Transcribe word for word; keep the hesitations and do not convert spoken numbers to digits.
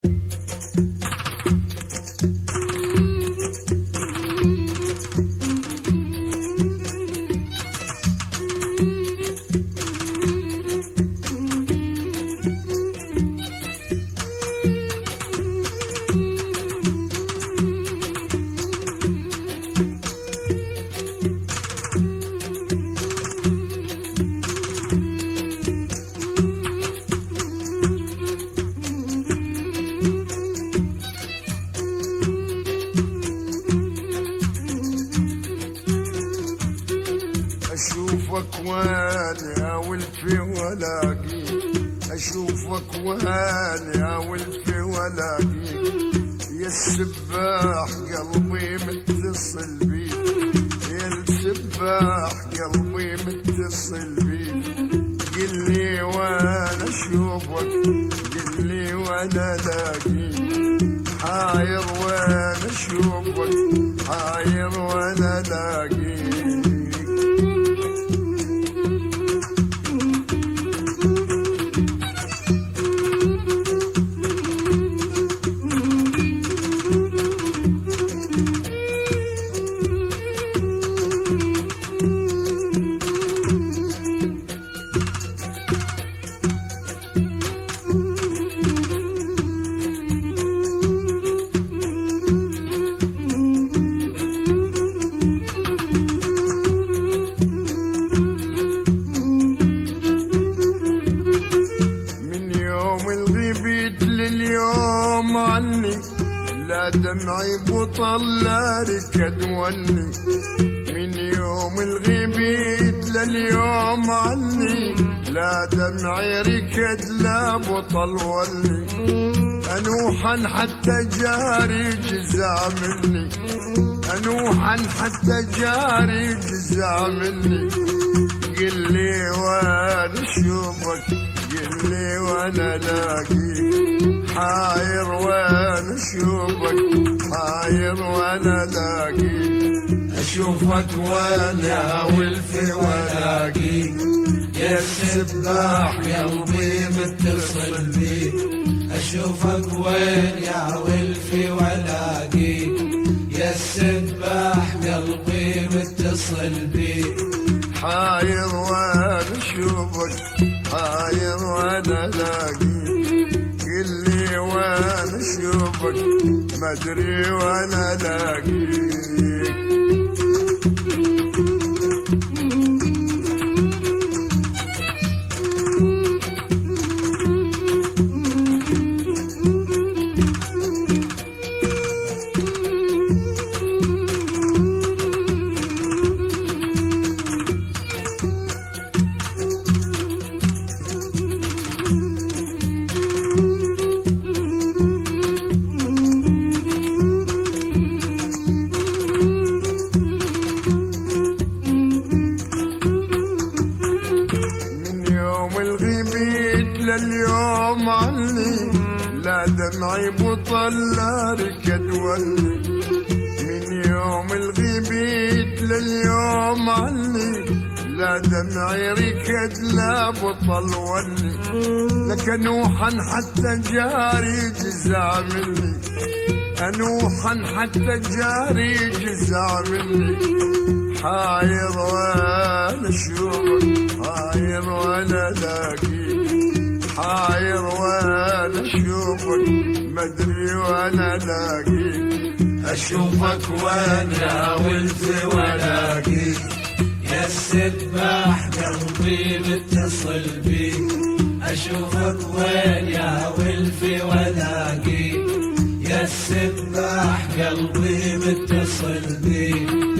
اشوفك وانا والفي ولاقيك، اشوفك وانا والفي ولاقيك، يا السباح قلبي متصل بيك، يا السباح قلبي متصل بيك، قل لي وانا اشوفك، قل لي وانا الاقيك، حاير وانا اشوفك، حاير وانا الاقيك. لليوم عني لا دمعي بطل لا ركد وني، من يوم الغيبيت لليوم عني لا دمعي ركد لا بطل ولي، انوحا حتى جاري جزع مني، انوحا حتى جاري جزع مني، قل لي وانا اشوفك، قل لي وانا الاقيك، حاير وانا اشوفك، حاير وانا الاقيك، اشوفك وانا والفي والاقيك، يا السباح قلبي متصل بيك، اشوفك وين يا والفي والاقيك، يا السباح قلبي متصل بيك، حاير وانا اشوفك، حاير وانا الاقيك، قل لي وانا اشوفك، ما ادري وانا الاقيك. لليوم عني لا دمعي بطل لا ركد ولي، من يوم الغيبيت لليوم عني لا دمعي ركد لا بطل ولي، لك نوحا حتى جاري جزع مني، انوحا حتى جاري جزع مني، حاير وانا اشوفك، حاير وانا الاقيك، حاير وانا اشوفك، ما ادري وانا الاقيك، اشوفك وانا والفي والاقيك، يا السباح قلبي متصل بيك، اشوفك وين يا والفي والاقيك، يا السباح قلبي متصل بيك،